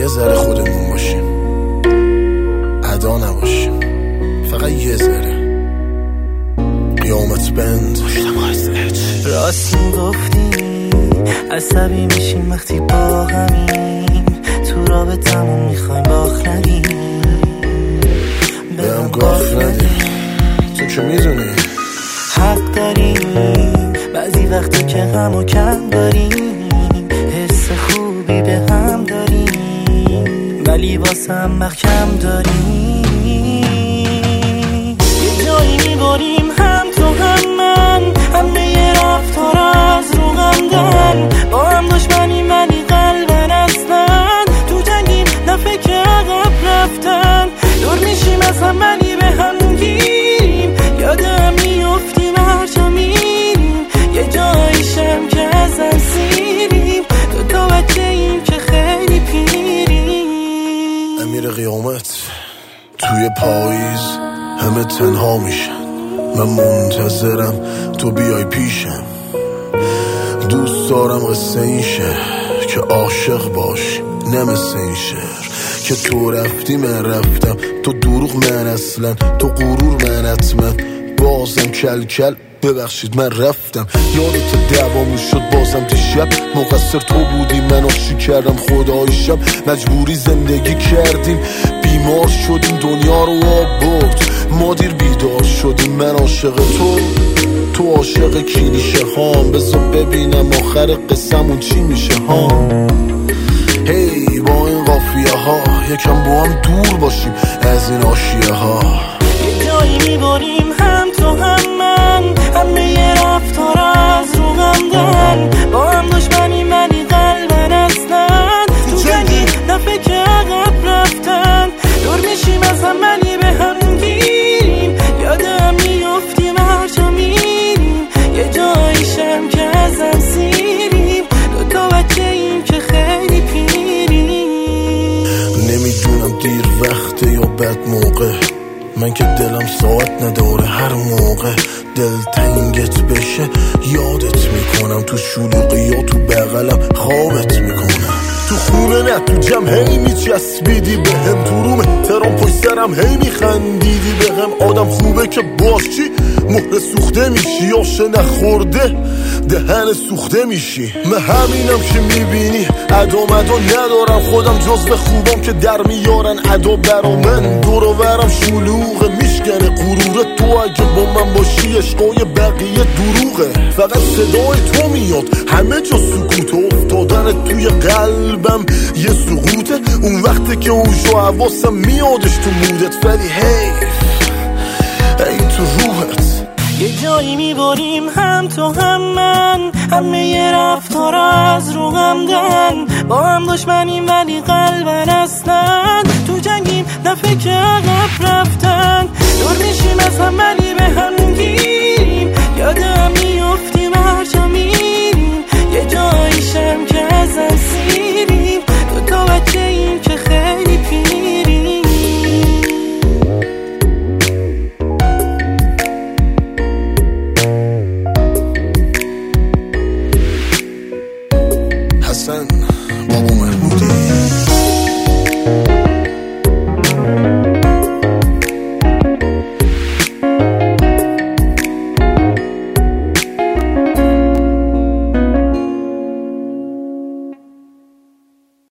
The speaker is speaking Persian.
ذره خودمون باشیم، ادا نباشیم، فقط یه ذره قیامت بند. راست میگفتی عصبی میشیم وقتی با همیم، تو رابطمون میخوایم باخت ندیم، بهم گاف ندیم. تو که میدونی حق داریم بعضی وقتا که غم و کم داریم، حس خوبی به هم داریم ولی واسه هم محکم داریم. یه جایی میباریم هم تو هم من، همه رفتار از رو غمدن، با هم دشمنیم ولی قلبن اصلا تو جنگیم نه فکر عقب رفتن، دور میشیم از هم ولی به هم گیریم، یادم میفتیم هر جا میریم، یه جایشم که ازم سیریم، دوتا بچه ایم که خیلی پیریم. امیر قیامت توی پاییز همه تنها میشن، من منتظرم تو بیای پیشم، دوست دارم قصه این شهر که عاشق باشی، نه مثل این شهر که تو رفتی من رفتم، تو دروغ من اصلا، تو غرور من حتما، بازم کل کل ببخشید من رفتم. یادت دوامون شد بازم دیشب، مقصر تو بودی من عاشق کردم خدایشم، مجبوری زندگی کردیم بیمار شدیم دنیا رو آب برد، ما دیر بیدار شدیم، من عاشق تو عاشق کلیشه هام، بذار ببینم آخر قصمون چی میشه ها. هی با این قافیه ها یکم با هم دور باشیم از این آشیه ها. یه جایی میباریم هم تو هم من، همه رفتار از رو غمدن، با هم دشمنیم ولی قلبن اصلا تو جنگی نه فکر عقب رفتن، دور میشیم از هم ولی به هم گیریم، یادم میفتیم هر جا میریم، یه جایشم که ازم سیریم، دوتا بچه ایم که خیلی پیریم. نمیدونم دیر وقته یا بد موقع، من که دلم ساعت نداره، هر موقع دل تنگت بشه یادت میکنم، تو شلوغی یا تو بغلم خوابت میکنم، تو خونه نه تو جمع هی میچسبیدی بهم، تو روم ترام پشت سرم هی میخندیدی بهم، آدم خوبه که باشی مهر سوخته میشی، آشه نخورده دهن سوخته میشی، من همینم که میبینی عدو ندارم، خودم جزو خوبم که در میارن عدو برا من، دور و برم شلوغه میشکنه غروره، تو اگه با من باشی عشقای بقیه دروغه، فقط صدای تو میاد همه جا سکوت، افتادن توی قلبم یه سقوطه، اون وقته که اوش و حواسم میادش تو مودت، ولی هی تو روحت. یه جایی میباریم هم تو هم من، همه رفتار از رو غمدن، با هم دشمنیم ولی قلبن اصلا تو جنگیم نه فکر عقب رفتن، دور میشیم از هم ولی به هم گیریم، یادم میفتیم